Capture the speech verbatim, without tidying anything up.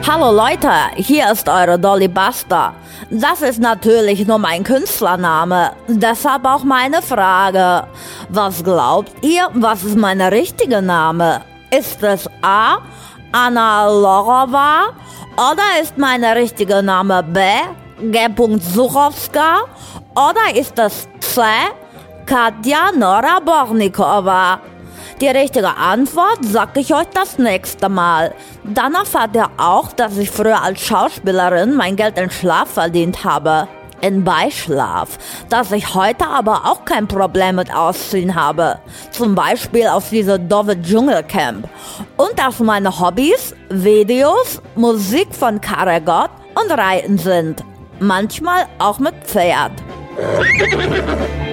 Hallo Leute, hier ist eure Dolly Buster. Das ist natürlich nur mein Künstlername, deshalb auch meine Frage. Was glaubt ihr, was ist mein richtiger Name? Ist es A, Anna Lorova, oder ist mein richtiger Name B, G. Suchowska, oder ist es C, Katja Nora Bornikova? Die richtige Antwort sag ich euch das nächste Mal. Dann erfahrt ihr auch, dass ich früher als Schauspielerin mein Geld in Schlaf verdient habe. In Beischlaf. Dass ich heute aber auch kein Problem mit Ausziehen habe. Zum Beispiel auf diese doofe Dschungelcamp. Und dass meine Hobbys, Videos, Musik von Karagott und Reiten sind. Manchmal auch mit Pferd.